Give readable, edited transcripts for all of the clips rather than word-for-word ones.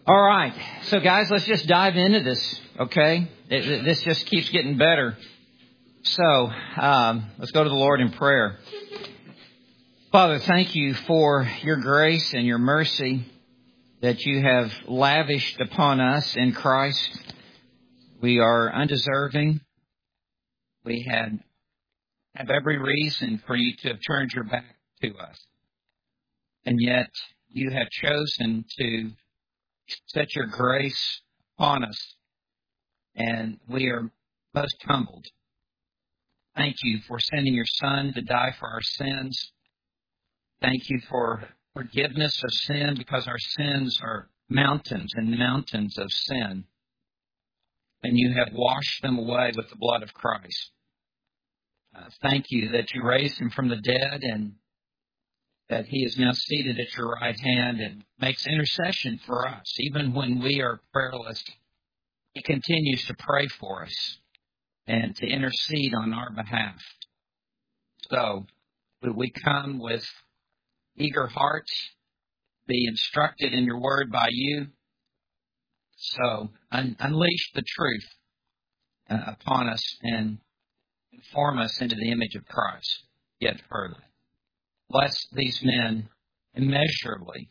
All right. So, guys, let's just dive into this, okay? This just keeps getting better. So, let's go to the Lord in prayer. Father, thank you for your grace and your mercy that you have lavished upon us in Christ. We are undeserving. We have every reason for you to have turned your back to us. And yet, you have chosen to set your grace upon us, and we are most humbled. Thank you for sending your Son to die for our sins. Thank you for forgiveness of sin, because our sins are mountains and mountains of sin, and you have washed them away with the blood of Christ. Thank you that you raised him from the dead, and that he is now seated at your right hand and makes intercession for us. Even when we are prayerless, he continues to pray for us and to intercede on our behalf. So, we come with eager hearts, be instructed in your word by you. So, unleash the truth upon us and form us into the image of Christ yet further. Bless these men immeasurably.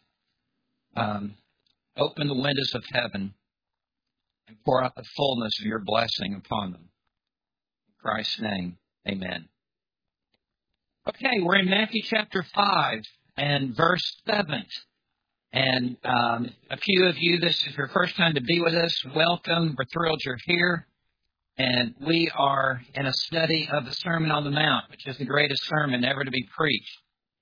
Open the windows of heaven and pour out the fullness of your blessing upon them. In Christ's name, amen. Okay, we're in Matthew chapter 5 and verse 7. And a few of you, this is your first time to be with us. Welcome. We're thrilled you're here. And we are in a study of the Sermon on the Mount, which is the greatest sermon ever to be preached.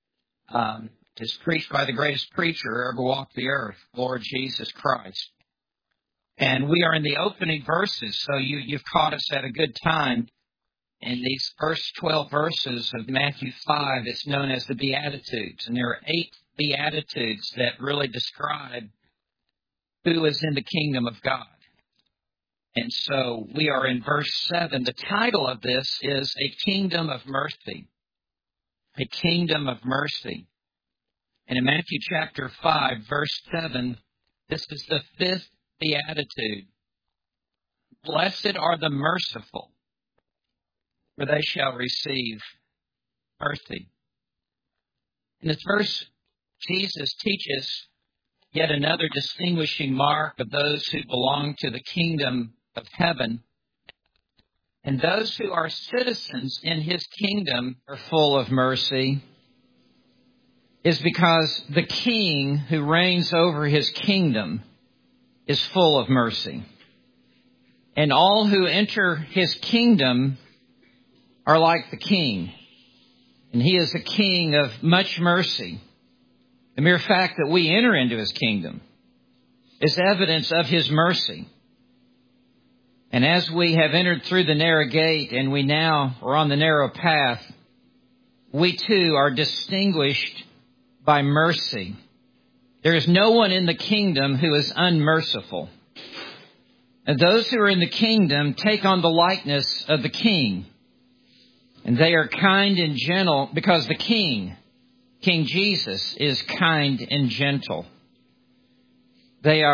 Is preached by the greatest preacher who ever walked the earth, Lord Jesus Christ. And we are in the opening verses, so you've caught us at a good time. In these first 12 verses of Matthew 5, it's known as the Beatitudes. And there are 8 Beatitudes that really describe who is in the kingdom of God. And so we are in verse 7. The title of this is A Kingdom of Mercy. A kingdom of mercy. And in Matthew chapter 5, verse 7, this is the 5th beatitude. Blessed are the merciful, for they shall receive mercy. In this verse, Jesus teaches yet another distinguishing mark of those who belong to the kingdom of heaven. And those who are citizens in his kingdom are full of mercy, is because the king who reigns over his kingdom is full of mercy. And all who enter his kingdom are like the king. And he is a king of much mercy. The mere fact that we enter into his kingdom is evidence of his mercy. And as we have entered through the narrow gate and we now are on the narrow path, we too are distinguished by mercy. There is no one in the kingdom who is unmerciful. And those who are in the kingdom take on the likeness of the king. And they are kind and gentle because the king, King Jesus, is kind and gentle. We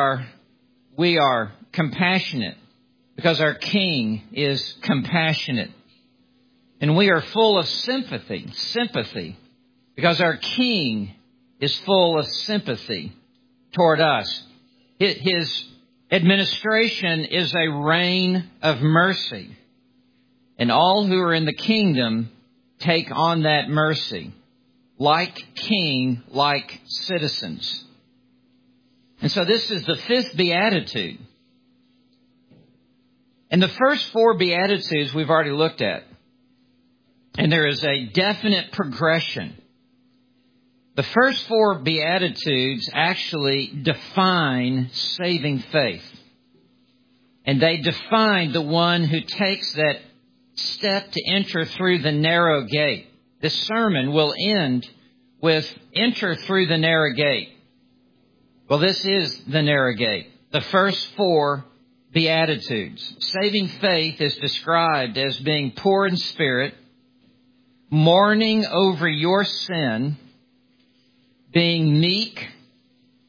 are compassionate because our king is compassionate. And we are full of sympathy, because our king is full of sympathy toward us. His administration is a reign of mercy. And all who are in the kingdom take on that mercy, like king, like citizens. And so this is the 5th beatitude. And the first 4 beatitudes we've already looked at. And there is a definite progression. The first 4 beatitudes actually define saving faith. And they define the one who takes that step to enter through the narrow gate. This sermon will end with enter through the narrow gate. Well, this is the narrow gate. The first 4 Beatitudes. Saving faith is described as being poor in spirit, mourning over your sin, being meek,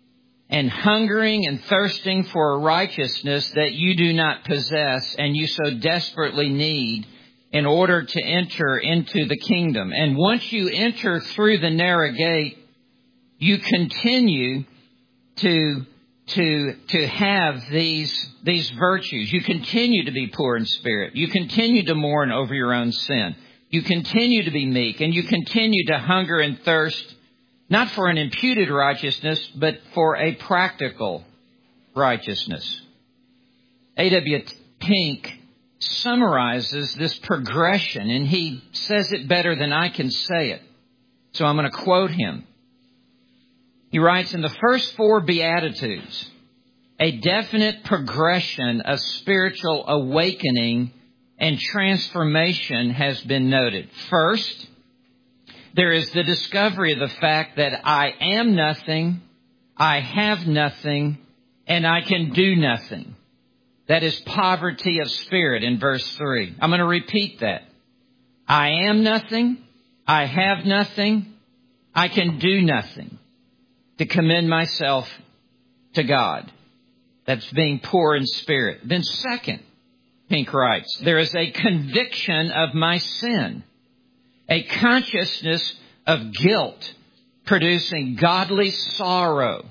and hungering and thirsting for a righteousness that you do not possess and you so desperately need in order to enter into the kingdom. And once you enter through the narrow gate, you continue to have these virtues. You continue to be poor in spirit. You continue to mourn over your own sin. You continue to be meek, and you continue to hunger and thirst, not for an imputed righteousness, but for a practical righteousness. A.W. Pink summarizes this progression, and he says it better than I can say it. So I'm going to quote him. He writes, in the first 4 Beatitudes, a definite progression of spiritual awakening and transformation has been noted. First, there is the discovery of the fact that I am nothing, I have nothing, and I can do nothing. That is poverty of spirit in verse 3. I'm going to repeat that. I am nothing, I have nothing, I can do nothing to commend myself to God. That's being poor in spirit. Then second, Pink writes, there is a conviction of my sin, a consciousness of guilt producing godly sorrow,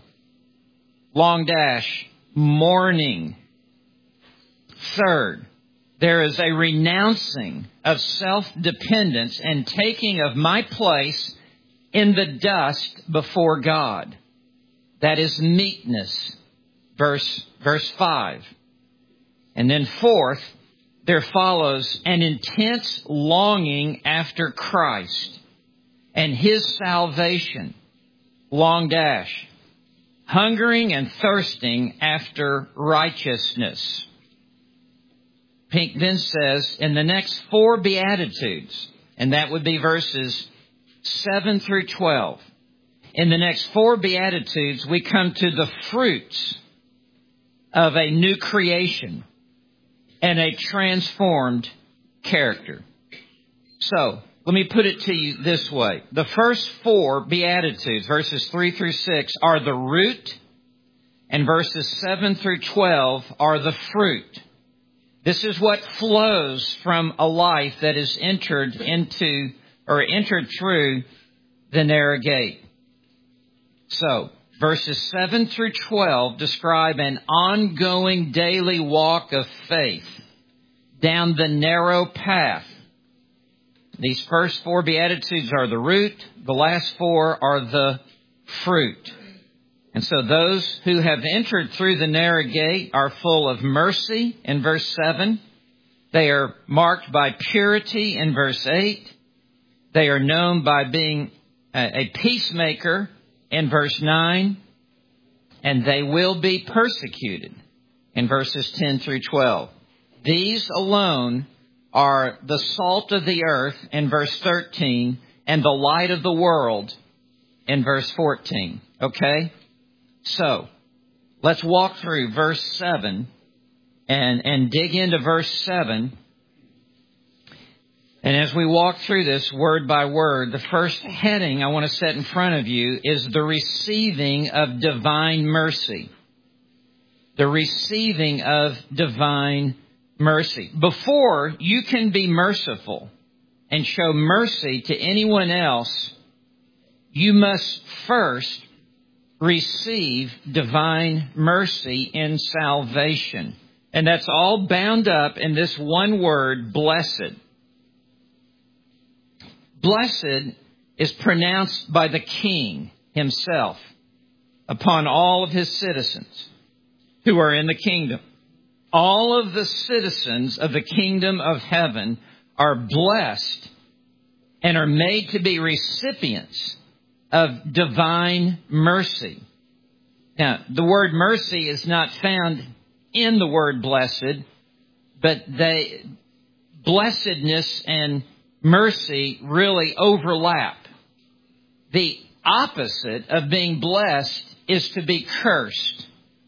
mourning. Third, there is a renouncing of self-dependence and taking of my place in the dust before God. That is meekness, verse 5. And then fourth, there follows an intense longing after Christ and His salvation, hungering and thirsting after righteousness. Pink then says, in the next 4 Beatitudes, and that would be verses 7 through 12. In the next 4 Beatitudes, we come to the fruits of a new creation and a transformed character. So, let me put it to you this way. The first 4 Beatitudes, verses 3 through 6, are the root, and verses 7 through 12 are the fruit. This is what flows from a life that is entered through the narrow gate. So, verses 7 through 12 describe an ongoing daily walk of faith down the narrow path. These first 4 Beatitudes are the root. The last 4 are the fruit. And so those who have entered through the narrow gate are full of mercy in verse 7. They are marked by purity in verse 8. They are known by being a peacemaker in verse 9. And they will be persecuted in verses 10 through 12. These alone are the salt of the earth in verse 13 and the light of the world in verse 14. Okay? So, let's walk through verse 7 and dig into verse 7. And as we walk through this word by word, the first heading I want to set in front of you is the receiving of divine mercy. The receiving of divine mercy. Before you can be merciful and show mercy to anyone else, you must first receive divine mercy in salvation. And that's all bound up in this one word, blessed. Blessed is pronounced by the King himself upon all of his citizens who are in the kingdom. All of the citizens of the kingdom of heaven are blessed and are made to be recipients of divine mercy. Now, the word mercy is not found in the word blessed, but blessedness and mercy really overlap. The opposite of being blessed is to be cursed.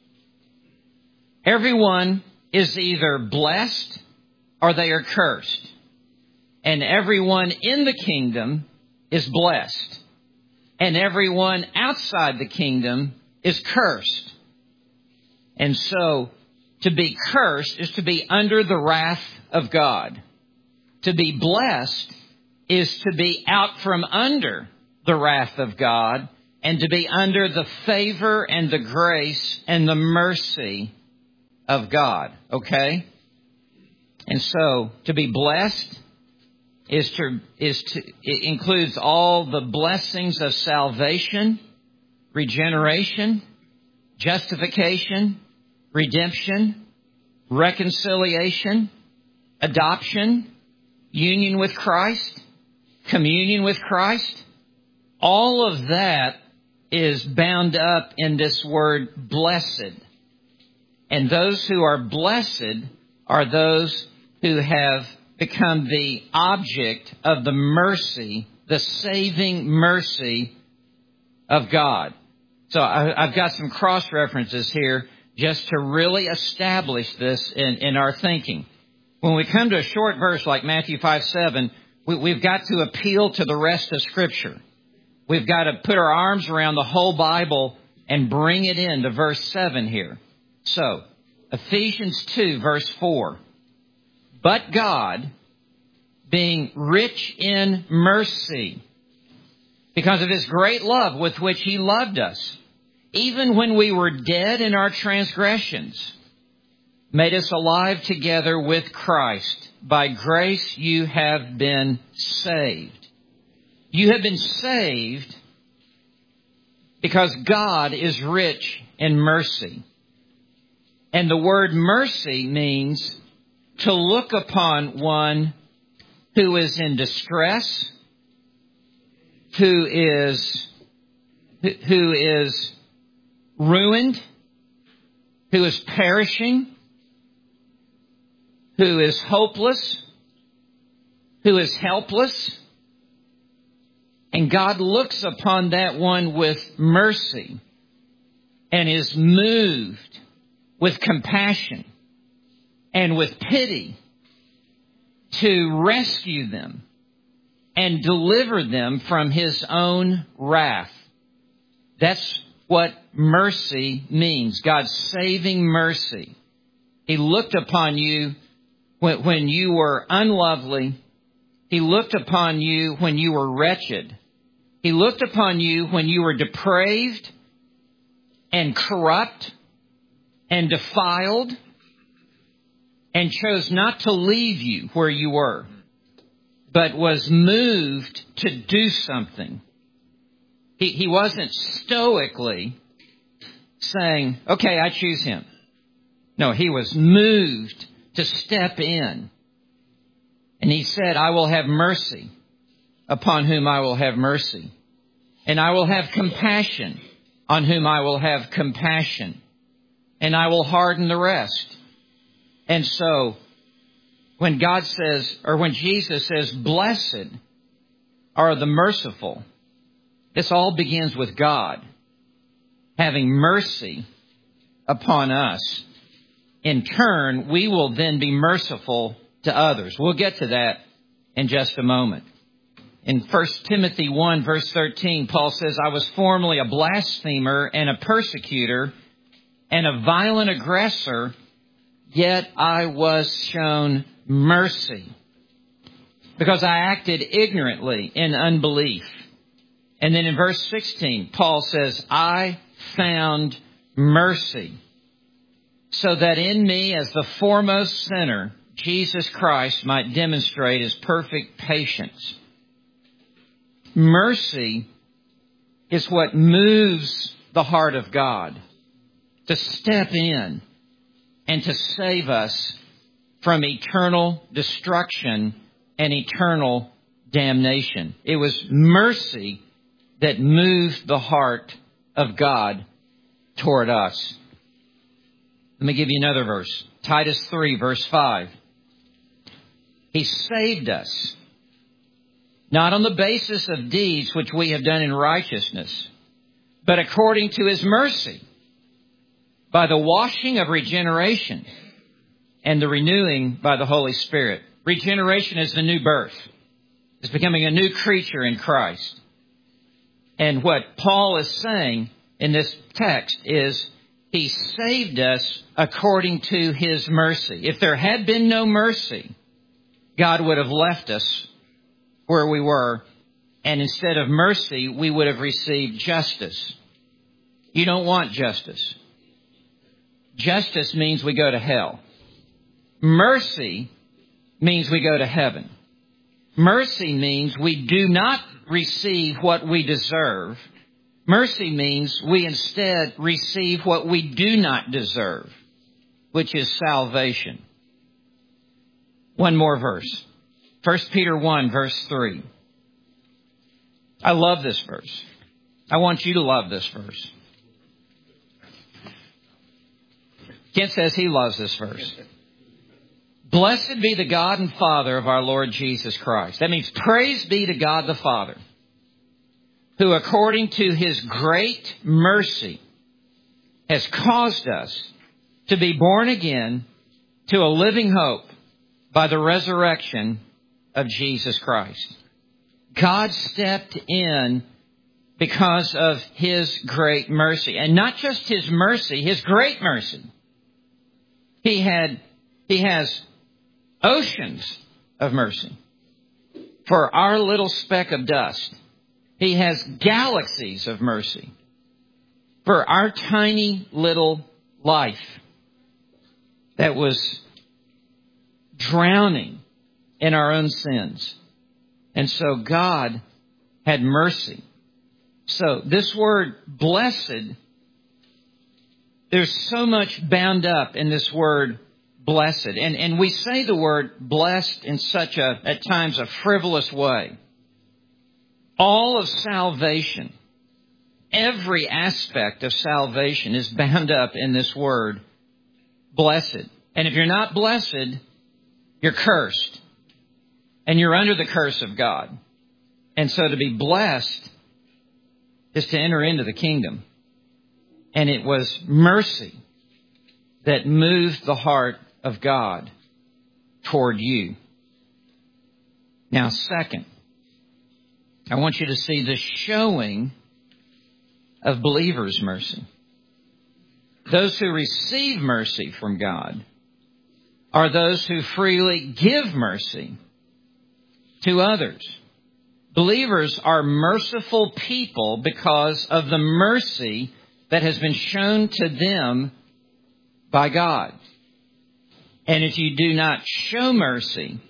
Everyone is either blessed or they are cursed. And everyone in the kingdom is blessed. And everyone outside the kingdom is cursed. And so, to be cursed is to be under the wrath of God. To be blessed is to be out from under the wrath of God and to be under the favor and the grace and the mercy of God. Okay? And so, to be blessed it includes all the blessings of salvation, regeneration, justification, redemption, reconciliation, adoption, union with Christ, communion with Christ. All of that is bound up in this word blessed. And those who are blessed are those who have become the object of the mercy, the saving mercy of God. So I've got some cross-references here just to really establish this in our thinking. When we come to a short verse like Matthew 5:7, we've got to appeal to the rest of Scripture. We've got to put our arms around the whole Bible and bring it into verse 7 here. So, Ephesians 2, verse 4. But God, being rich in mercy, because of His great love with which He loved us, even when we were dead in our transgressions, made us alive together with Christ. By grace you have been saved. You have been saved because God is rich in mercy. And the word mercy means to look upon one who is in distress, who is ruined, who is perishing, who is hopeless, who is helpless. And God looks upon that one with mercy and is moved with compassion and with pity to rescue them and deliver them from His own wrath. That's what mercy means, God's saving mercy. He looked upon you when you were unlovely. He looked upon you when you were wretched. He looked upon you when you were depraved and corrupt and defiled, and chose not to leave you where you were, but was moved to do something. He wasn't stoically saying, okay, I choose Him. No, He was moved to step in. And He said, I will have mercy upon whom I will have mercy. And I will have compassion on whom I will have compassion. And I will harden the rest. And so, when God says, or when Jesus says, blessed are the merciful, this all begins with God having mercy upon us. In turn, we will then be merciful to others. We'll get to that in just a moment. In 1 Timothy 1, verse 13, Paul says, I was formerly a blasphemer and a persecutor and a violent aggressor, yet I was shown mercy because I acted ignorantly in unbelief. And then in verse 16, Paul says, I found mercy so that in me as the foremost sinner, Jesus Christ might demonstrate His perfect patience. Mercy is what moves the heart of God to step in and to save us from eternal destruction and eternal damnation. It was mercy that moved the heart of God toward us. Let me give you another verse. Titus 3, verse 5. He saved us, not on the basis of deeds which we have done in righteousness, but according to His mercy, by the washing of regeneration and the renewing by the Holy Spirit. Regeneration is the new birth. It's becoming a new creature in Christ. And what Paul is saying in this text is He saved us according to His mercy. If there had been no mercy, God would have left us where we were, and instead of mercy, we would have received justice. You don't want justice. Justice means we go to hell. Mercy means we go to heaven. Mercy means we do not receive what we deserve. Mercy means we instead receive what we do not deserve, which is salvation. One more verse. 1 Peter 1, verse 3. I love this verse. I want you to love this verse. Kent says he loves this verse. Blessed be the God and Father of our Lord Jesus Christ. That means praise be to God the Father, who according to His great mercy has caused us to be born again to a living hope by the resurrection of Jesus Christ. God stepped in because of His great mercy. And not just His mercy, His great mercy. He has oceans of mercy for our little speck of dust. He has galaxies of mercy for our tiny little life that was drowning in our own sins. And so God had mercy. So this word blessed, there's so much bound up in this word blessed. And we say the word blessed in such at times, a frivolous way. All of salvation, every aspect of salvation is bound up in this word blessed. And if you're not blessed, you're cursed. And you're under the curse of God. And so to be blessed is to enter into the kingdom. And it was mercy that moved the heart of God toward you. Now, second, I want you to see the showing of believers' mercy. Those who receive mercy from God are those who freely give mercy to others. Believers are merciful people because of the mercy that has been shown to them by God. And if you do not show mercy,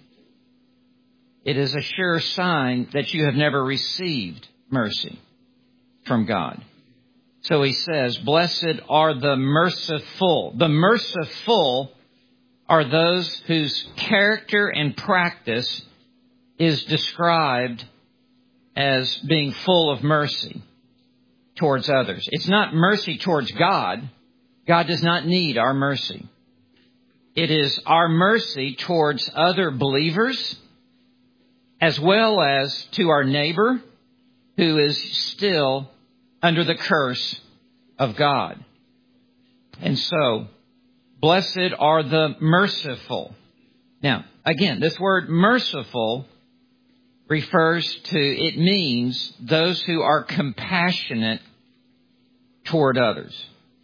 it is a sure sign that you have never received mercy from God. So he says, blessed are the merciful. The merciful are those whose character and practice is described as being full of mercy towards others. It's not mercy towards God. God does not need our mercy. It is our mercy towards other believers, as well as to our neighbor who is still under the curse of God. And so, blessed are the merciful. Now, again, this word merciful it means those who are compassionate toward others.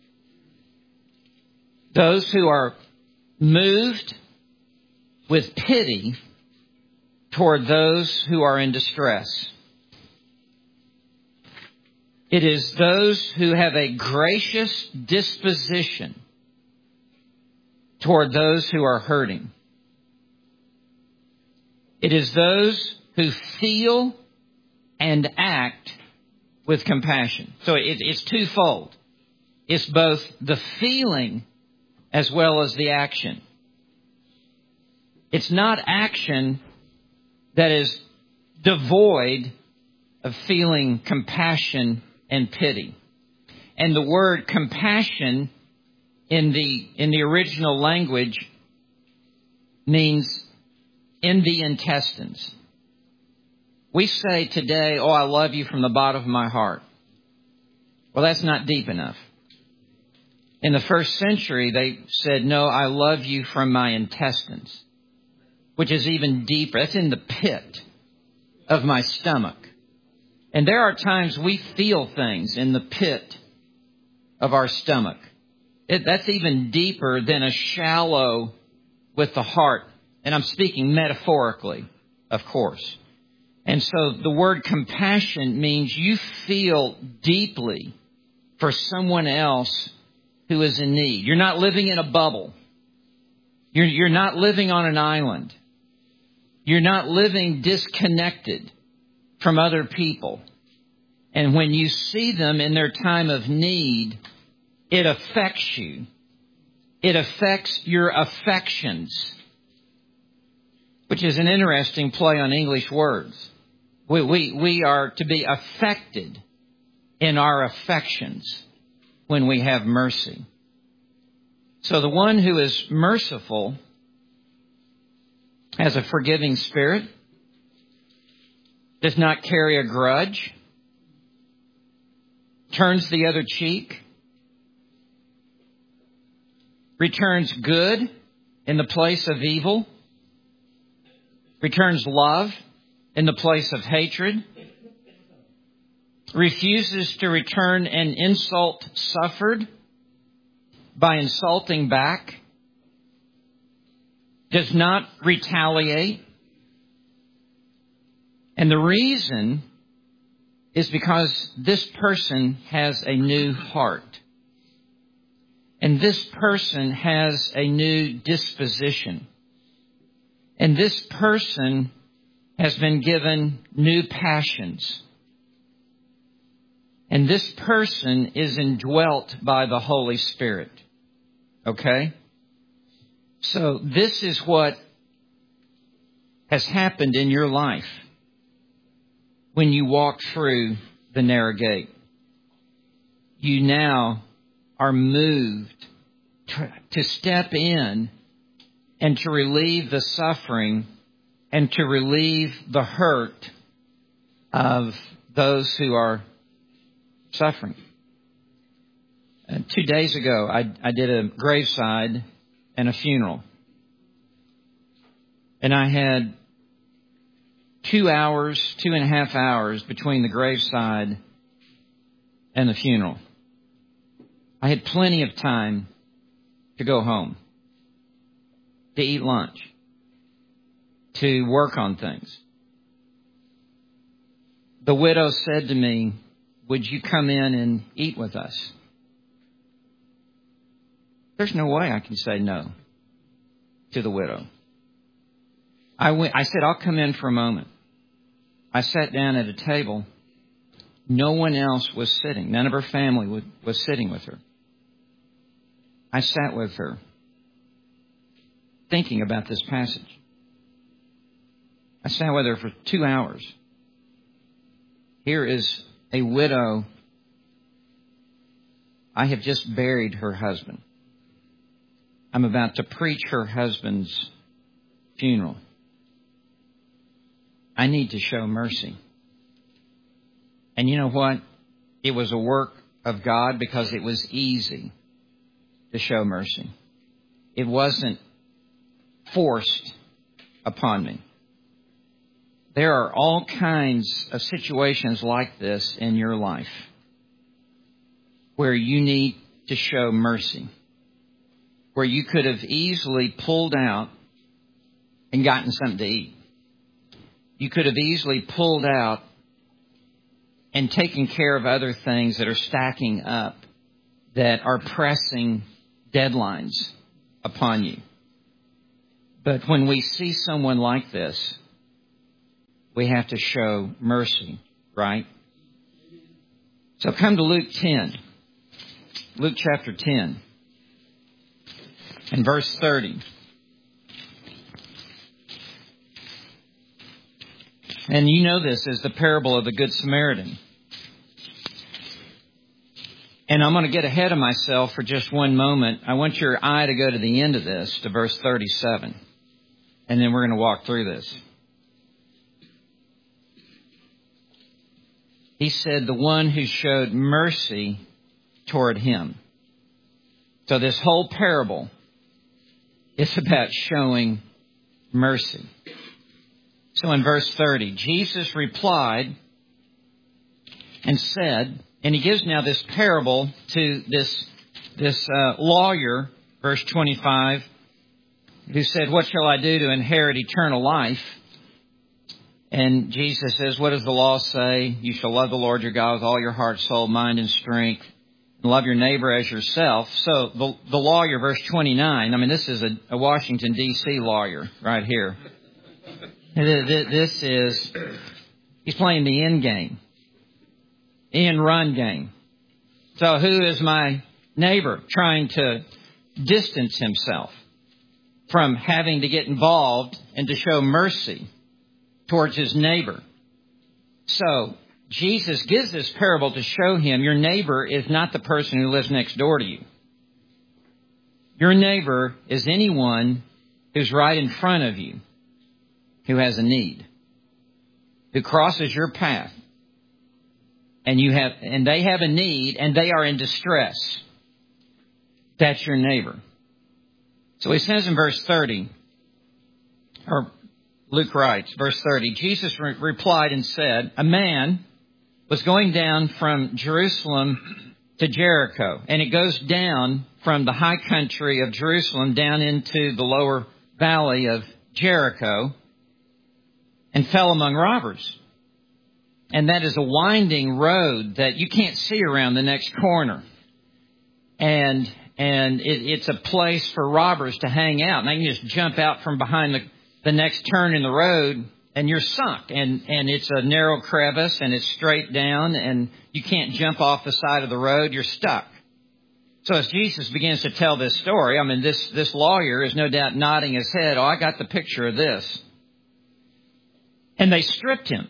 Those who are moved with pity toward those who are in distress. It is those who have a gracious disposition toward those who are hurting. It is those who feel and act with compassion. So it's twofold. It's both the feeling as well as the action. It's not action that is devoid of feeling compassion and pity. And the word compassion in the original language means in the intestines. We say today, oh, I love you from the bottom of my heart. Well, that's not deep enough. In the first century, they said, no, I love you from my intestines, which is even deeper. That's in the pit of my stomach. And there are times we feel things in the pit of our stomach. That's even deeper than a shallow with the heart. And I'm speaking metaphorically, of course. And so the word compassion means you feel deeply for someone else who is in need. You're not living in a bubble. You're not living on an island. You're not living disconnected from other people. And when you see them in their time of need, it affects you. It affects your affections, which is an interesting play on English words. We are to be affected in our affections when we have mercy. So the one who is merciful has a forgiving spirit, does not carry a grudge, turns the other cheek, returns good in the place of evil, returns love in the place of hatred, refuses to return an insult suffered by insulting back, does not retaliate. And the reason is because this person has a new heart. And this person has a new disposition. And this person has been given new passions. And this person is indwelt by the Holy Spirit. Okay? So this is what has happened in your life when you walk through the narrow gate. You now are moved to step in and to relieve the suffering and to relieve the hurt of those who are suffering. 2 days ago, I did a graveside and a funeral. And I had 2.5 hours between the graveside and the funeral. I had plenty of time to go home, to eat lunch, to work on things. The widow said to me, "Would you come in and eat with us?" There's no way I can say no to the widow. I said, "I'll come in for a moment." I sat down at a table. No one else was sitting. None of her family was sitting with her. I sat with her, thinking about this passage. I sat with her for 2 hours. Here is a widow. I have just buried her husband. I'm about to preach her husband's funeral. I need to show mercy. And you know what? It was a work of God because it was easy to show mercy. It wasn't forced upon me. There are all kinds of situations like this in your life where you need to show mercy, where you could have easily pulled out and gotten something to eat. You could have easily pulled out and taken care of other things that are stacking up, that are pressing deadlines upon you. But when we see someone like this, we have to show mercy, right? So come to Luke 10. Luke chapter 10 and verse 30. And you know this as the parable of the Good Samaritan. And I'm going to get ahead of myself for just one moment. I want your eye to go to the end of this, to verse 37. And then we're going to walk through this. He said, the one who showed mercy toward him. So this whole parable is about showing mercy. So in verse 30, Jesus replied and said, And he gives now this parable to this lawyer, verse 25, who said, "What shall I do to inherit eternal life?" And Jesus says, "What does the law say? You shall love the Lord your God with all your heart, soul, mind, and strength, and love your neighbor as yourself." So the lawyer, verse 29, I mean, this is a Washington, D.C. lawyer right here. This is, he's playing the end game, end run game. So who is my neighbor? Trying to distance himself from having to get involved and to show mercy towards his neighbor. So Jesus gives this parable to show him your neighbor is not the person who lives next door to you. Your neighbor is anyone who's right in front of you, who has a need, who crosses your path, and they have a need, and they are in distress. That's your neighbor. So he says in verse 30, or Luke writes, verse 30, Jesus replied and said, "A man was going down from Jerusalem to Jericho." And it goes down from the high country of Jerusalem down into the lower valley of Jericho, and fell among robbers. And that is a winding road that you can't see around the next corner. And it's a place for robbers to hang out. And they can just jump out from behind the next turn in the road, and you're sunk. And it's a narrow crevice, and it's straight down, and you can't jump off the side of the road. You're stuck. So as Jesus begins to tell this story, I mean, this lawyer is no doubt nodding his head. "Oh, I got the picture of this." And they stripped him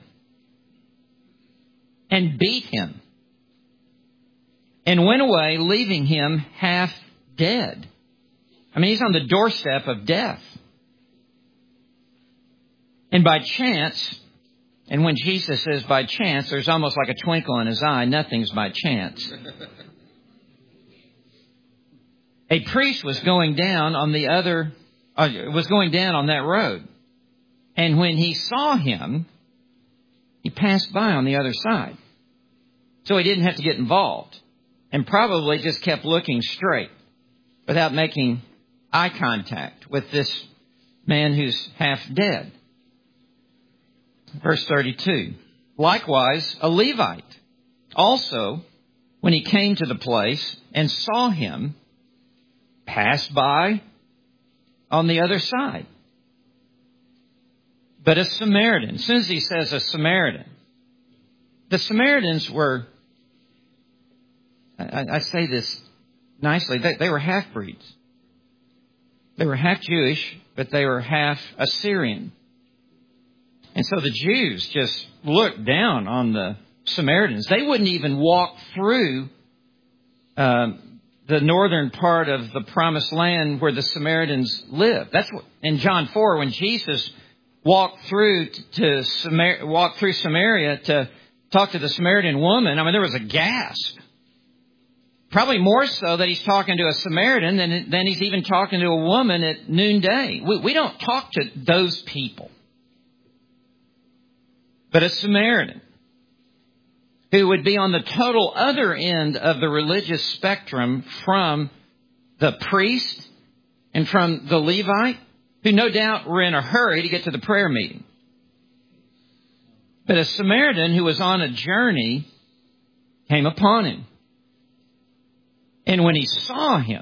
and beat him and went away, leaving him half dead. I mean, he's on the doorstep of death. And by chance, and when Jesus says by chance, there's almost like a twinkle in his eye. Nothing's by chance. A priest was going down on that road. And when he saw him, he passed by on the other side. So he didn't have to get involved, and probably just kept looking straight without making eye contact with this man who's half dead. Verse 32. Likewise, a Levite also, when he came to the place and saw him, passed by on the other side. But a Samaritan, as soon as he says a Samaritan, the Samaritans were, I say this nicely, they were half-breeds. They were half Jewish, but they were half Assyrian. And so the Jews just looked down on the Samaritans. They wouldn't even walk through the northern part of the promised land where the Samaritans lived. That's what, in John 4, when Jesus walked through Samaria to talk to the Samaritan woman, I mean, there was a gasp. Probably more so that he's talking to a Samaritan than he's even talking to a woman at noonday. We don't talk to those people. But a Samaritan who would be on the total other end of the religious spectrum from the priest and from the Levite, who no doubt were in a hurry to get to the prayer meeting. But a Samaritan who was on a journey came upon him. And when he saw him,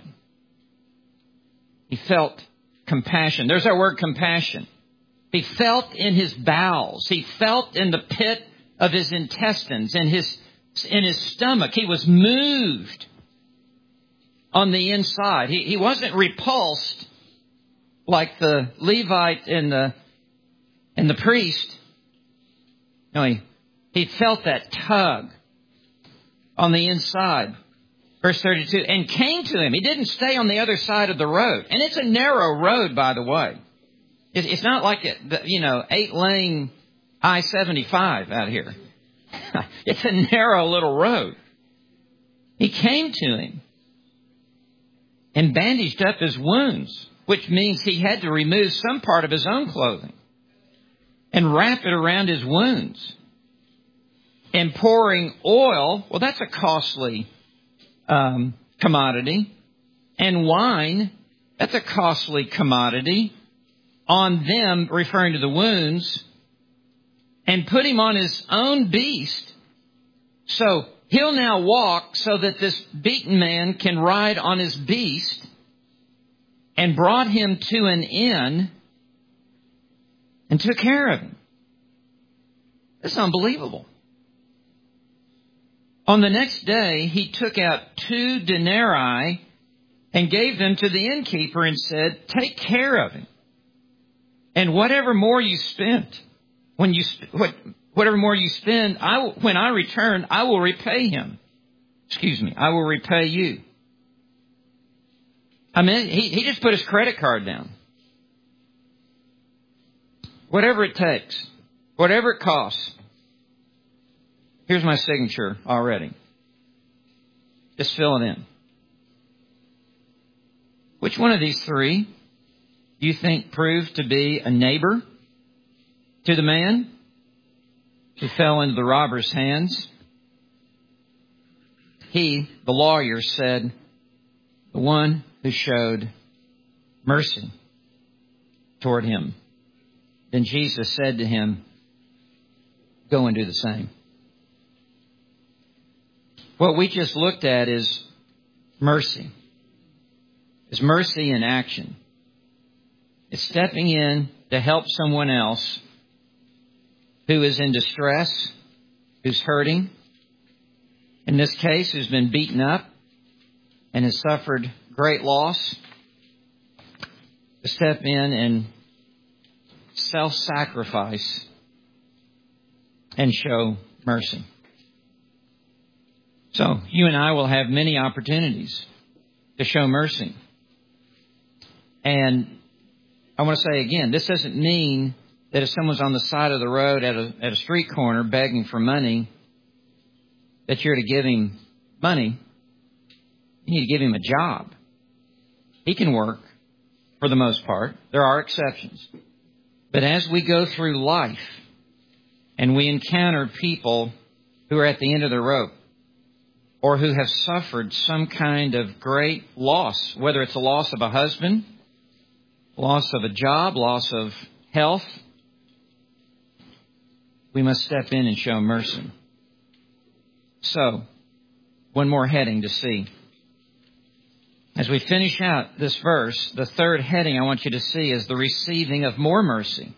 he felt compassion. There's our word, compassion. He felt in his bowels. He felt in the pit of his intestines, in his stomach. He was moved on the inside. He wasn't repulsed like the Levite and the priest. No, he felt that tug on the inside. Verse 32, and came to him. He didn't stay on the other side of the road. And it's a narrow road, by the way. It's not like 8-lane I-75 out here. It's a narrow little road. He came to him and bandaged up his wounds, which means he had to remove some part of his own clothing and wrap it around his wounds. and pouring oil, well, that's a costly commodity. And wine, that's a costly commodity, on them, referring to the wounds, and put him on his own beast. So he'll now walk so that this beaten man can ride on his beast, and brought him to an inn and took care of him. It's unbelievable. On the next day, he took out 2 denarii and gave them to the innkeeper and said, "Take care of him. And whatever more you spent, whatever more you spend, when I return, I will repay him. I will repay you." I mean, he just put his credit card down. Whatever it takes, whatever it costs. Here's my signature already. Just fill it in. Which one of these 3 do you think proved to be a neighbor to the man who fell into the robber's hands? He, the lawyer, said, the one who showed mercy toward him. Then Jesus said to him, "Go and do the same." What we just looked at is mercy. It's mercy in action. It's stepping in to help someone else who is in distress, who's hurting. In this case, who's been beaten up and has suffered great loss. To step in and self-sacrifice and show mercy. So you and I will have many opportunities to show mercy. And I want to say again, this doesn't mean that if someone's on the side of the road at a street corner begging for money, that you're to give him money. You need to give him a job. He can work for the most part. There are exceptions. But as we go through life and we encounter people who are at the end of the rope, or who have suffered some kind of great loss, whether it's a loss of a husband, loss of a job, loss of health, we must step in and show mercy. So, one more heading to see. As we finish out this verse, the third heading I want you to see is the receiving of more mercy.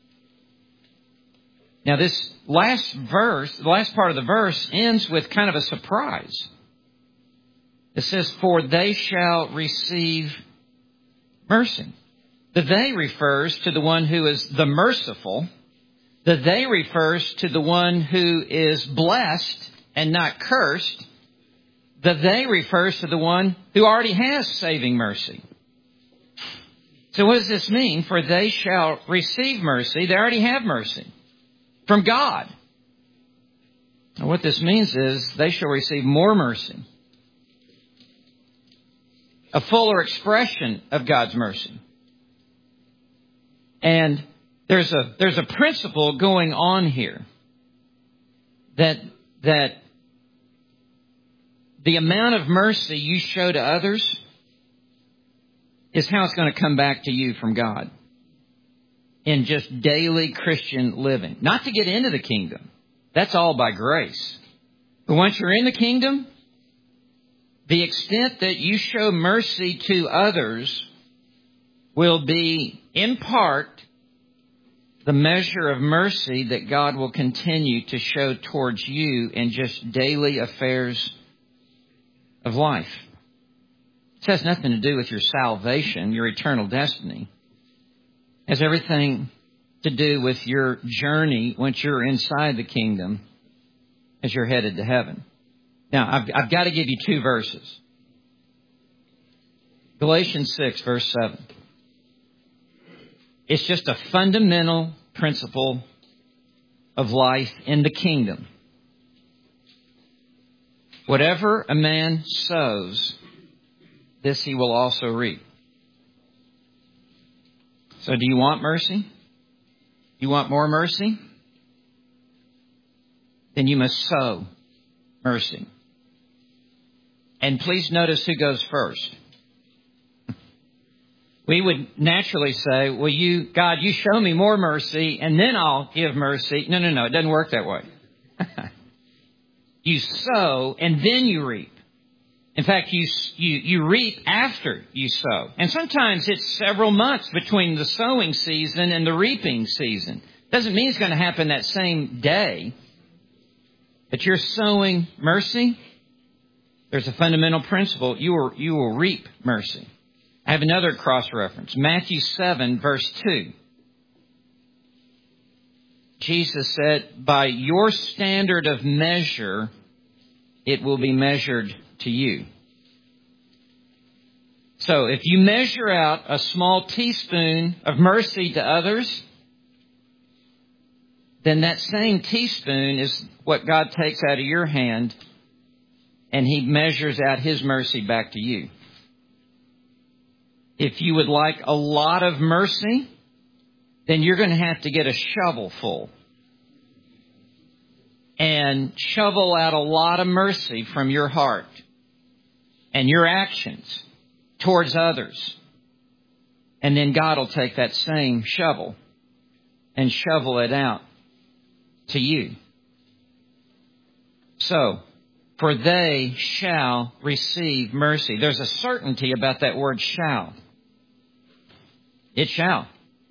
Now, this last verse, the last part of the verse, ends with kind of a surprise. It says, "For they shall receive mercy." The "they" refers to the one who is the merciful. The "they" refers to the one who is blessed and not cursed. The "they" refers to the one who already has saving mercy. So what does this mean? For they shall receive mercy. They already have mercy from God. And what this means is they shall receive more mercy. A fuller expression of God's mercy. And there's a principle going on here that the amount of mercy you show to others is how it's going to come back to you from God in just daily Christian living. Not to get into the kingdom. That's all by grace. But once you're in the kingdom, the extent that you show mercy to others will be, in part, the measure of mercy that God will continue to show towards you in just daily affairs of life. It has nothing to do with your salvation, your eternal destiny. It has everything to do with your journey once you're inside the kingdom as you're headed to heaven. Now, I've got to give you 2 verses. Galatians 6, verse 7. It's just a fundamental principle of life in the kingdom. Whatever a man sows, this he will also reap. So do you want mercy? You want more mercy? then you must sow mercy. And please notice who goes first. We would naturally say, well, God, you show me more mercy, and then I'll give mercy. No, it doesn't work that way. You sow, and then you reap. In fact, you reap after you sow. And sometimes it's several months between the sowing season and the reaping season. Doesn't mean it's going to happen that same day. But you're sowing mercy. There's a fundamental principle. You will reap mercy. I have another cross-reference. Matthew 7, verse 2. Jesus said, by your standard of measure, it will be measured to you. So if you measure out a small teaspoon of mercy to others, then that same teaspoon is what God takes out of your hand, and He measures out His mercy back to you. If you would like a lot of mercy, then you're going to have to get a shovel full and shovel out a lot of mercy from your heart and your actions towards others. And then God will take that same shovel and shovel it out to you. So, for they shall receive mercy. There's a certainty about that word shall. It shall.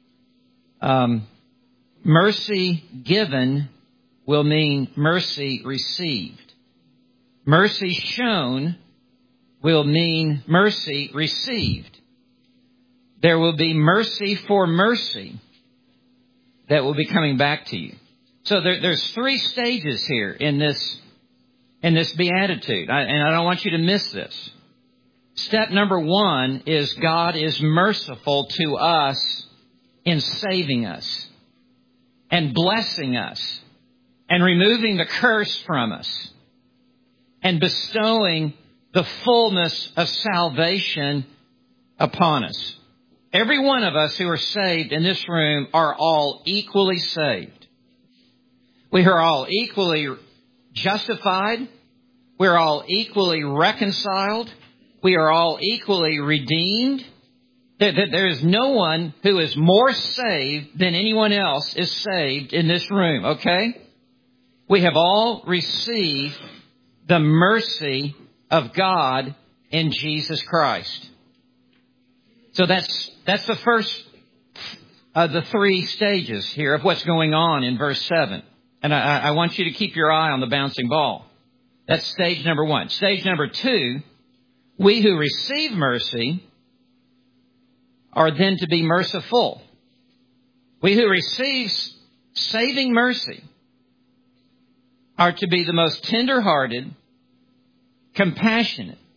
Mercy given will mean mercy received. Mercy shown will mean mercy received. There will be mercy for mercy that will be coming back to you. So there's 3 stages here in this beatitude, and I don't want you to miss this. Step number 1 is God is merciful to us in saving us and blessing us and removing the curse from us and bestowing the fullness of salvation upon us. Every one of us who are saved in this room are all equally saved. We are all equally justified. We're all equally reconciled. We are all equally redeemed. There is no one who is more saved than anyone else is saved in this room, okay? We have all received the mercy of God in Jesus Christ. So that's the first of the 3 stages here of what's going on in verse 7. And I want you to keep your eye on the bouncing ball. That's stage number 1. Stage number 2, we who receive mercy are then to be merciful. We who receive saving mercy are to be the most tender-hearted, compassionate,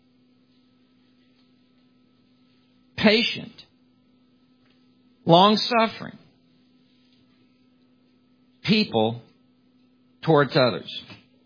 patient, long-suffering people towards others.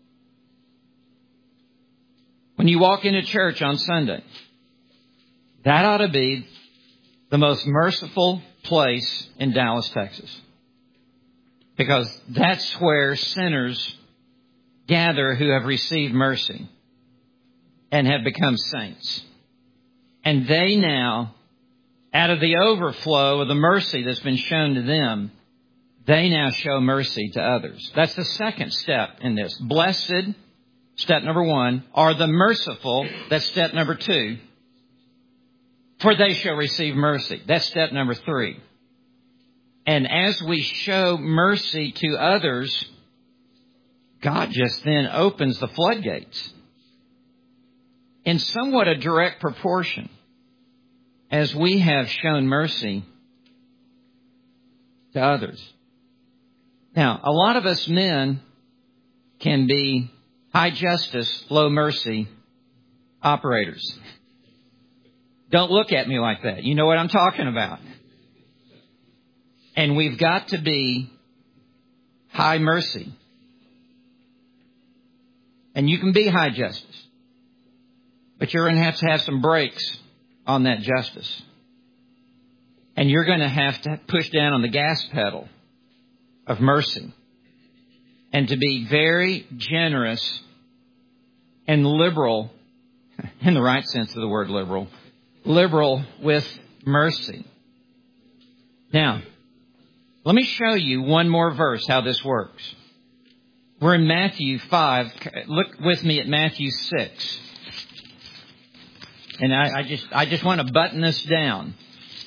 When you walk into church on Sunday, that ought to be the most merciful place in Dallas, Texas. Because that's where sinners gather who have received mercy and have become saints. And they now, out of the overflow of the mercy that's been shown to them, they now show mercy to others. That's the second step in this. Blessed, step number 1, are the merciful. That's step number 2. For they shall receive mercy. That's step number 3. And as we show mercy to others, God just then opens the floodgates in somewhat a direct proportion as we have shown mercy to others. Now, a lot of us men can be high justice, low mercy operators. Don't look at me like that. You know what I'm talking about. And we've got to be high mercy. And you can be high justice. But you're going to have some brakes on that justice. And you're going to have to push down on the gas pedal of mercy. and to be very generous and liberal, in the right sense of the word liberal with mercy. Now, let me show you one more verse how this works. We're in Matthew 5. Look with me at Matthew 6. And I just want to button this down.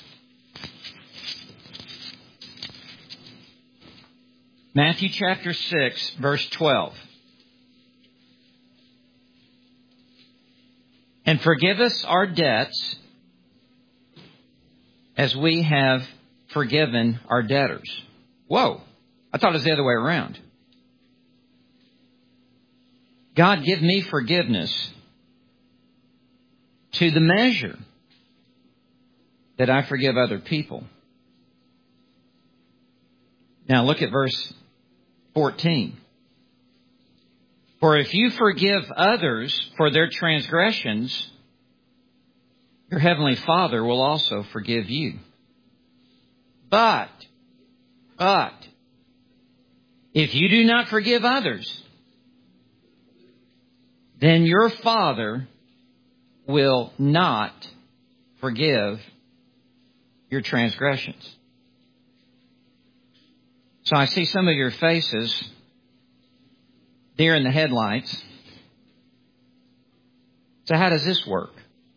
Matthew chapter 6, verse 12. And forgive us our debts as we have forgiven our debtors. Whoa, I thought it was the other way around. God, give me forgiveness to the measure that I forgive other people. Now look at verse 14. For if you forgive others for their transgressions, your heavenly Father will also forgive you. But, if you do not forgive others, then your Father will not forgive your transgressions. So I see some of your faces deer in the headlights. So how does this work?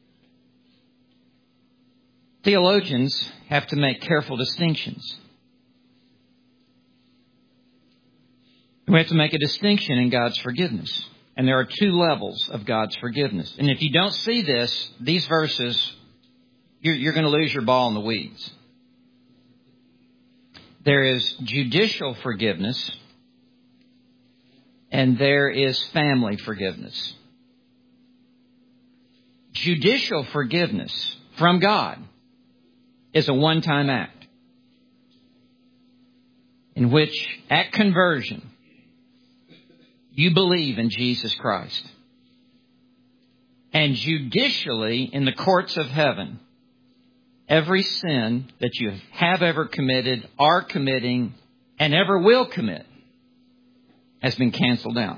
Theologians have to make careful distinctions. We have to make a distinction in God's forgiveness. And there are two levels of God's forgiveness. And if you don't see this, these verses, you're going to lose your ball in the weeds. There is judicial forgiveness, and there is family forgiveness. Judicial forgiveness from God is a one-time act in which, at conversion, you believe in Jesus Christ. And judicially, in the courts of heaven, every sin that you have ever committed, are committing, and ever will commit has been canceled out.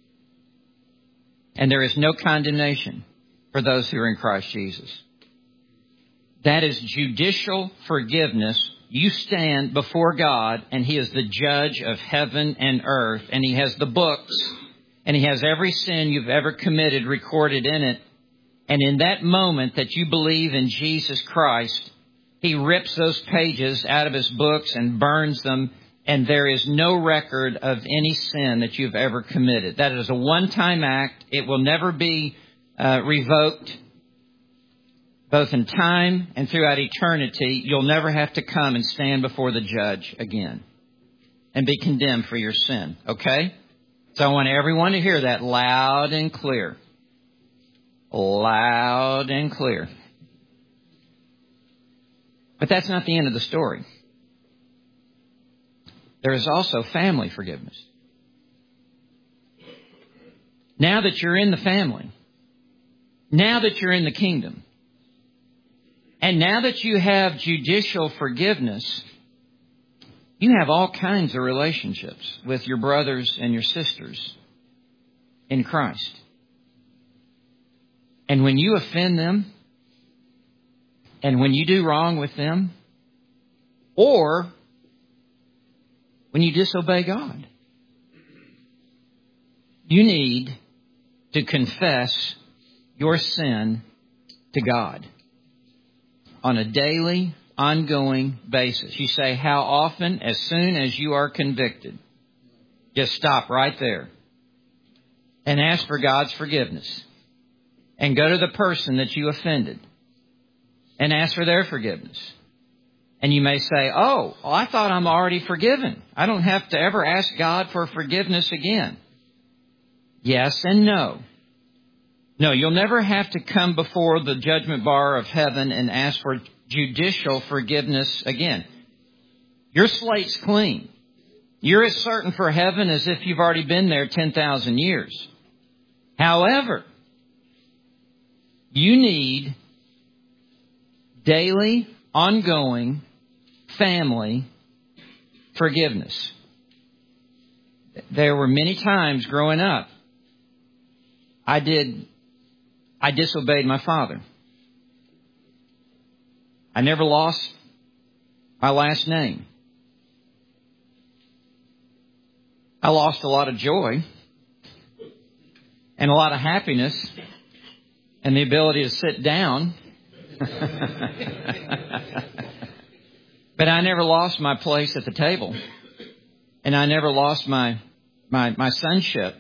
And there is no condemnation for those who are in Christ Jesus. That is judicial forgiveness. You stand before God, and He is the judge of heaven and earth, and He has the books, and He has every sin you've ever committed recorded in it. And in that moment that you believe in Jesus Christ, He rips those pages out of His books and burns them, and there is no record of any sin that you've ever committed. That is a one-time act. It will never be revoked. Both in time and throughout eternity, you'll never have to come and stand before the judge again and be condemned for your sin. Okay? So I want everyone to hear that loud and clear. Loud and clear. But that's not the end of the story. There is also family forgiveness. Now that you're in the family, now that you're in the kingdom, and now that you have judicial forgiveness, you have all kinds of relationships with your brothers and your sisters in Christ. And when you offend them, and when you do wrong with them, or when you disobey God, you need to confess your sin to God on a daily, ongoing basis. You say, how often? As soon as you are convicted. Just stop right there and ask for God's forgiveness. And go to the person that you offended and ask for their forgiveness. And you may say, oh, I thought I'm already forgiven. I don't have to ever ask God for forgiveness again. Yes and no. No, you'll never have to come before the judgment bar of heaven and ask for judicial forgiveness again. Your slate's clean. You're as certain for heaven as if you've already been there 10,000 years. However, you need daily, ongoing family forgiveness. There were many times growing up I disobeyed my father. I never lost my last name. I lost a lot of joy and a lot of happiness and the ability to sit down. But I never lost my place at the table. And I never lost my sonship.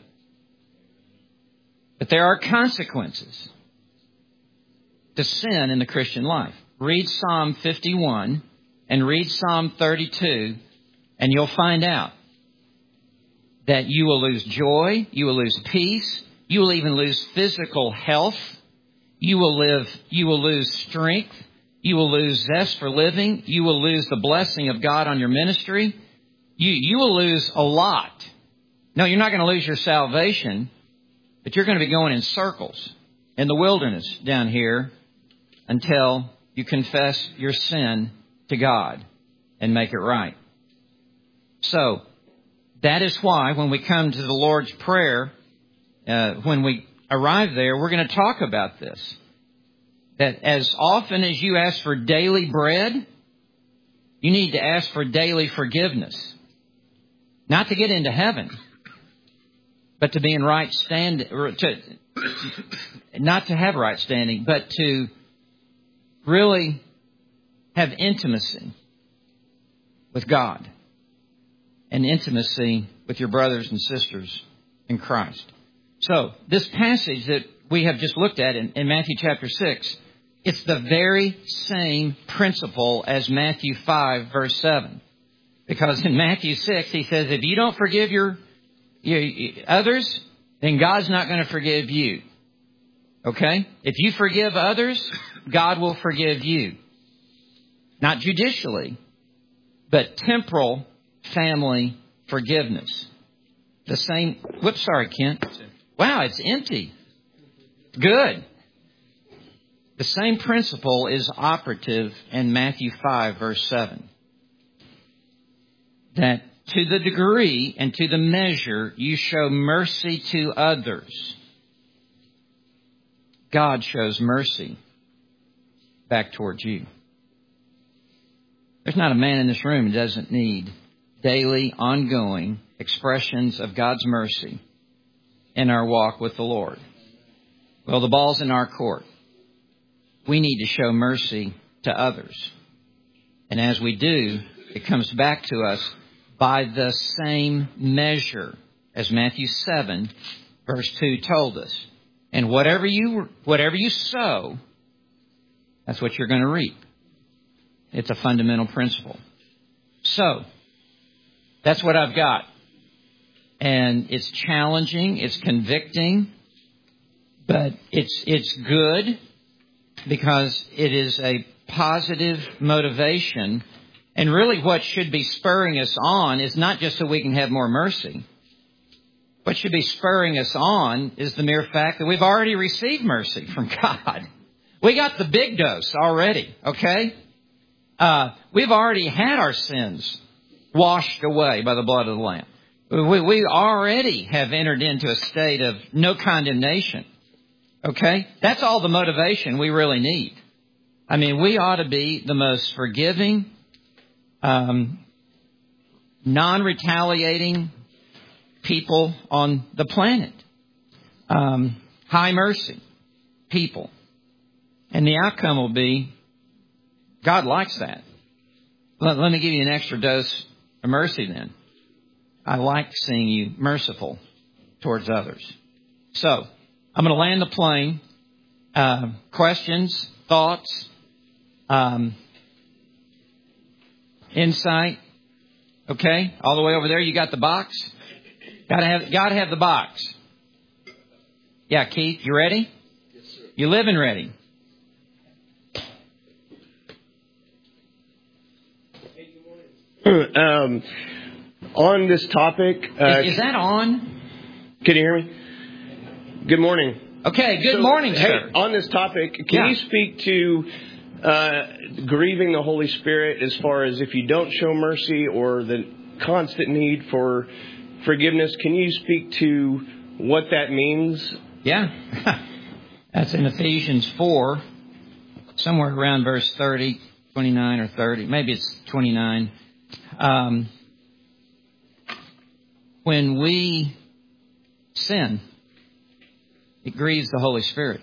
But there are consequences to sin in the Christian life. Read Psalm 51 and read Psalm 32, and you'll find out that you will lose joy, you will lose peace, you will even lose physical health, you will lose strength, you will lose zest for living, you will lose the blessing of God on your ministry. You will lose a lot. No, you're not going to lose your salvation, but you're going to be going in circles in the wilderness down here until you confess your sin to God and make it right. So, that is why when we come to the Lord's Prayer, when we arrive there, we're going to talk about this. That as often as you ask for daily bread, you need to ask for daily forgiveness. Not to get into heaven, but to be in right standing, not to have right standing, but to really have intimacy with God and intimacy with your brothers and sisters in Christ. So, this passage that we have just looked at in Matthew chapter 6, it's the very same principle as Matthew 5, verse 7. Because in Matthew 6, he says, if you don't forgive your others, then God's not going to forgive you. Okay? If you forgive others, God will forgive you. Not judicially, but temporal family forgiveness. The same... Whoops, sorry, Kent. Wow, it's empty. Good. The same principle is operative in Matthew 5, verse 7. That to the degree and to the measure you show mercy to others, God shows mercy back towards you. There's not a man in this room who doesn't need daily, ongoing expressions of God's mercy in our walk with the Lord. Well, the ball's in our court. We need to show mercy to others. And as we do, it comes back to us by the same measure as Matthew 7, verse 2 told us. And whatever you sow, that's what you're going to reap. It's a fundamental principle. So, that's what I've got. And it's challenging, it's convicting, but it's good because it is a positive motivation. And really what should be spurring us on is not just so we can have more mercy. What should be spurring us on is the mere fact that we've already received mercy from God. We got the big dose already, okay? We've already had our sins washed away by the blood of the Lamb. We already have entered into a state of no condemnation, okay? That's all the motivation we really need. I mean, we ought to be the most forgiving, non-retaliating people on the planet. High mercy people. And the outcome will be, God likes that. Let me give you an extra dose of mercy then. I like seeing you merciful towards others. So, I'm going to land the plane. Questions, thoughts, insight. Okay, all the way over there. You got the box. Gotta have the box. Yeah, Keith, you ready? Yes, sir. You living ready? Hey, good morning. On this topic, is that on? Can you hear me? Good morning. Okay. Good morning, sir. Hey, on this topic, can you speak to grieving the Holy Spirit as far as if you don't show mercy or the constant need for forgiveness. Can you speak to what that means? Yeah. That's in Ephesians 4, somewhere around verse 30, 29 or 30. Maybe it's 29. When we sin, it grieves the Holy Spirit.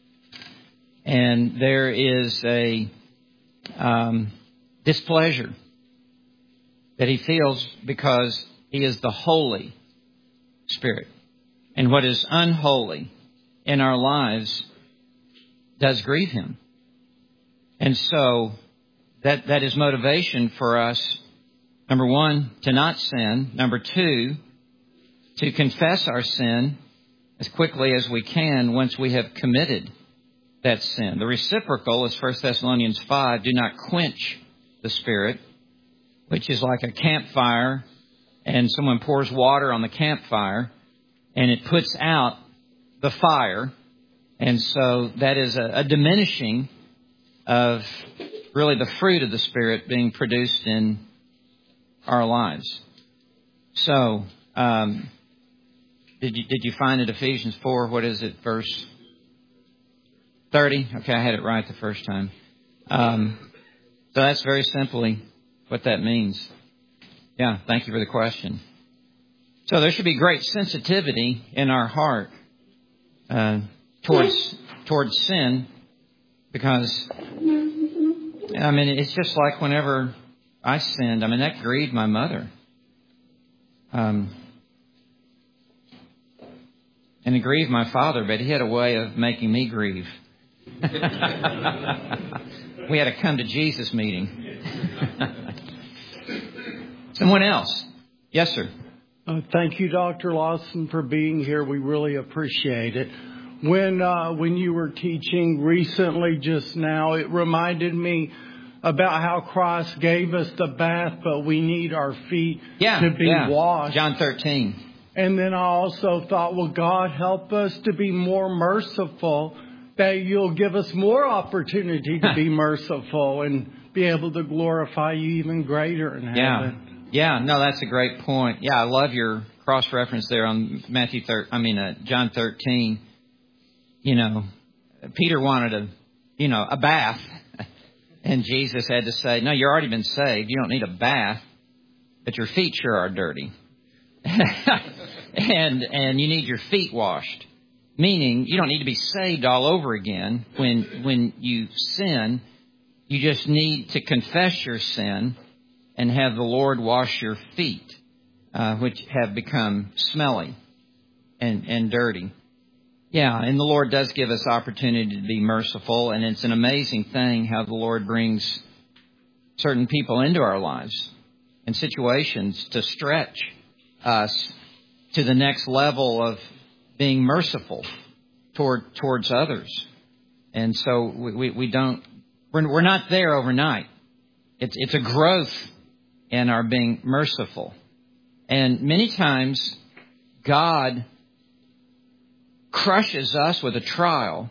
And there is a displeasure that He feels because He is the Holy Spirit. And what is unholy in our lives does grieve Him. And so that is motivation for us, number one, to not sin. Number two, to confess our sin as quickly as we can once we have committed that sin. The reciprocal is 1 Thessalonians 5, do not quench the Spirit, which is like a campfire, and someone pours water on the campfire, and it puts out the fire. And so that is a diminishing of really the fruit of the Spirit being produced in our lives. So, did you find it, Ephesians 4? What is it, verse 30? Okay, I had it right the first time. So that's very simply what that means. Yeah, thank you for the question. So there should be great sensitivity in our heart towards sin, because, I mean, it's just like whenever I sinned, I mean, that grieved my mother. And it grieved my father, but he had a way of making me grieve. We had a come to Jesus meeting. Someone else? Yes, sir. Thank you, Dr. Lawson, for being here. We really appreciate it. When you were teaching recently just now, it reminded me about how Christ gave us the bath, but we need our feet to be washed. John 13. And then I also thought, well, God, help us to be more merciful, that you'll give us more opportunity to be merciful and be able to glorify you even greater in heaven. Yeah, no, that's a great point. Yeah, I love your cross-reference there on John 13. You know, Peter wanted a bath, and Jesus had to say, no, you've already been saved. You don't need a bath, but your feet sure are dirty. and you need your feet washed. Meaning, you don't need to be saved all over again when you sin. You just need to confess your sin and have the Lord wash your feet, which have become smelly and dirty. Yeah, and the Lord does give us opportunity to be merciful, and it's an amazing thing how the Lord brings certain people into our lives and situations to stretch us to the next level of being merciful towards others. And so we're not there overnight. It's a growth in our being merciful. And many times God crushes us with a trial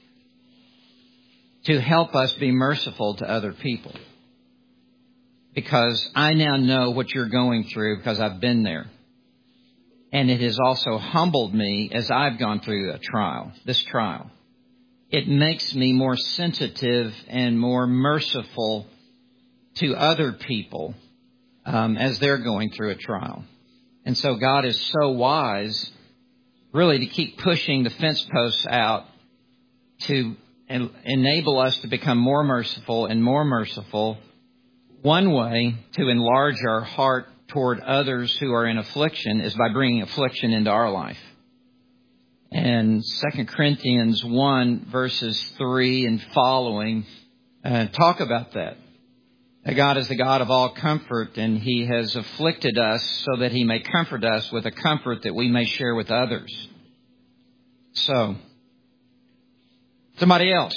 to help us be merciful to other people. Because I now know what you're going through because I've been there. And it has also humbled me as I've gone through this trial. It makes me more sensitive and more merciful to other people as they're going through a trial. And so God is so wise, really, to keep pushing the fence posts out to enable us to become more merciful and more merciful. One way to enlarge our heart toward others who are in affliction is by bringing affliction into our life. And 2 Corinthians 1, verses 3 and following, talk about that. That God is the God of all comfort, and He has afflicted us so that He may comfort us with a comfort that we may share with others. So, somebody else.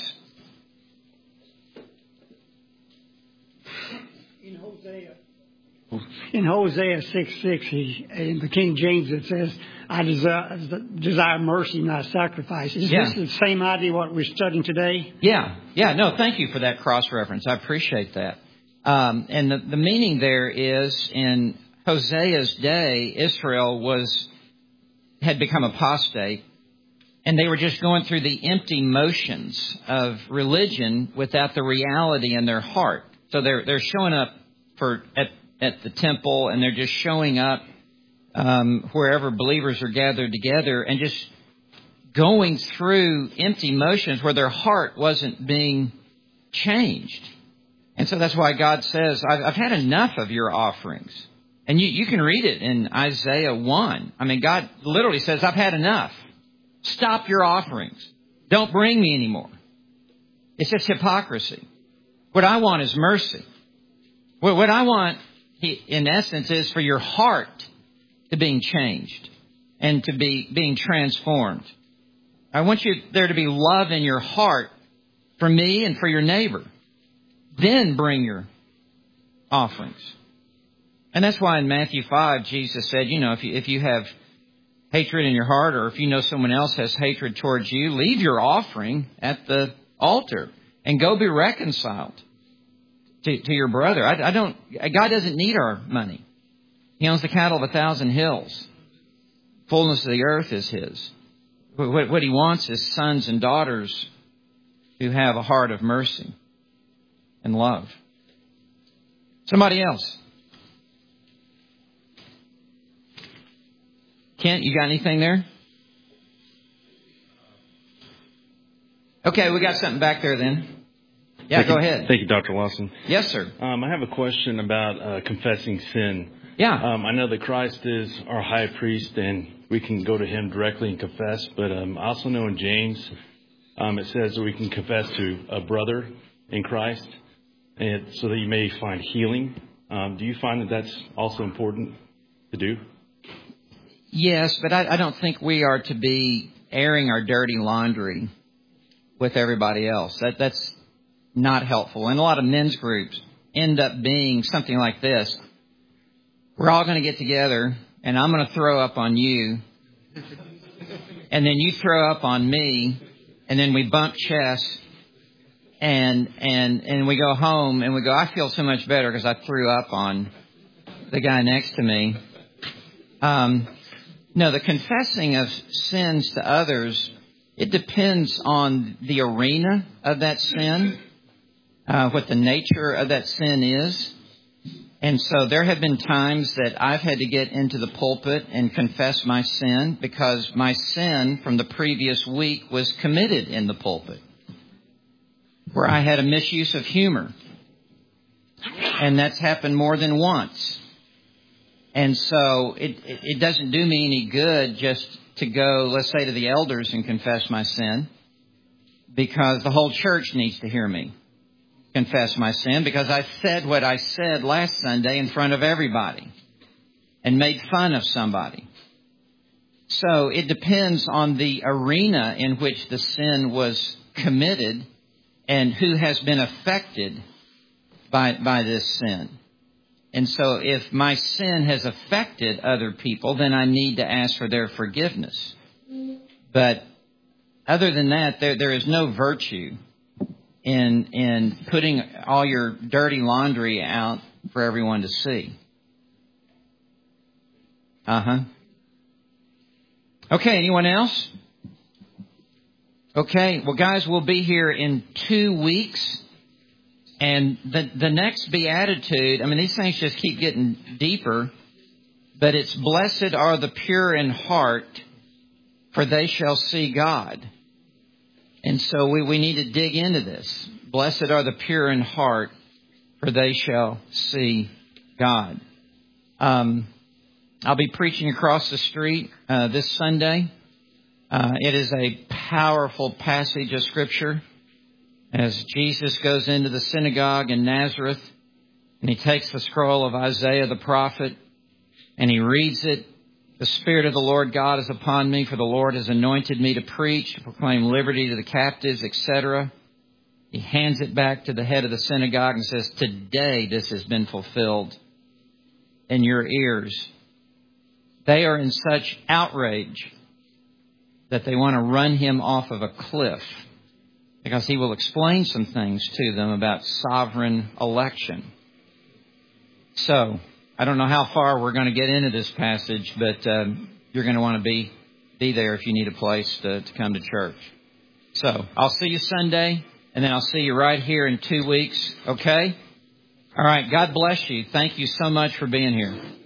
In Hosea 6:6, in the King James, it says, I desire mercy, not sacrifice. Is this the same idea what we're studying today? Yeah. No, thank you for that cross-reference. I appreciate that. And the meaning there is in Hosea's day, Israel had become apostate, and they were just going through the empty motions of religion without the reality in their heart. So they're showing up at the temple, and they're just showing up wherever believers are gathered together, and just going through empty motions where their heart wasn't being changed. And so that's why God says, I've had enough of your offerings. And you can read it in Isaiah 1. I mean, God literally says, I've had enough. Stop your offerings. Don't bring me anymore. It's just hypocrisy. What I want is mercy. What I want, in essence, is for your heart to being changed and to be being transformed. I want there to be love in your heart for me and for your neighbor. Then bring your offerings. And that's why in Matthew 5, Jesus said, if you have hatred in your heart, or if you know someone else has hatred towards you, leave your offering at the altar and go be reconciled to your brother. God doesn't need our money. He owns the cattle of 1,000 hills. Fullness of the earth is His. What He wants is sons and daughters who have a heart of mercy and love. Somebody else. Kent, you got anything there? Okay, we got something back there then. Yeah, go ahead. Thank you, Dr. Lawson. Yes, sir. I have a question about confessing sin. Yeah. I know that Christ is our high priest and we can go to Him directly and confess, but I also know in James it says that we can confess to a brother in Christ and so that you may find healing. Do you find that that's also important to do? Yes, but I don't think we are to be airing our dirty laundry with everybody else. That's not helpful. And a lot of men's groups end up being something like this. We're all going to get together, and I'm going to throw up on you, and then you throw up on me, and then we bump chests, and we go home, and we go, I feel so much better because I threw up on the guy next to me. No, the confessing of sins to others, it depends on the arena of that sin, what the nature of that sin is. And so there have been times that I've had to get into the pulpit and confess my sin because my sin from the previous week was committed in the pulpit, where I had a misuse of humor. And that's happened more than once. And so it doesn't do me any good just to go, let's say, to the elders and confess my sin, because the whole church needs to hear me confess my sin, because I said what I said last Sunday in front of everybody and made fun of somebody. So it depends on the arena in which the sin was committed and who has been affected by this sin. And so if my sin has affected other people, then I need to ask for their forgiveness. But other than that, there is no virtue in putting all your dirty laundry out for everyone to see. Okay, anyone else? Okay, well, guys, we'll be here in 2 weeks. And the next beatitude, I mean, these things just keep getting deeper, but it's blessed are the pure in heart, for they shall see God. And so we need to dig into this. Blessed are the pure in heart, for they shall see God. I'll be preaching across the street this Sunday. It is a powerful passage of Scripture. As Jesus goes into the synagogue in Nazareth, and He takes the scroll of Isaiah the prophet, and He reads it. The Spirit of the Lord God is upon me, for the Lord has anointed me to preach, to proclaim liberty to the captives, etc. He hands it back to the head of the synagogue and says, today this has been fulfilled in your ears. They are in such outrage that they want to run Him off of a cliff, because He will explain some things to them about sovereign election. So, I don't know how far we're going to get into this passage, but you're going to want to be there if you need a place to come to church. So I'll see you Sunday, and then I'll see you right here in 2 weeks, okay? All right, God bless you. Thank you so much for being here.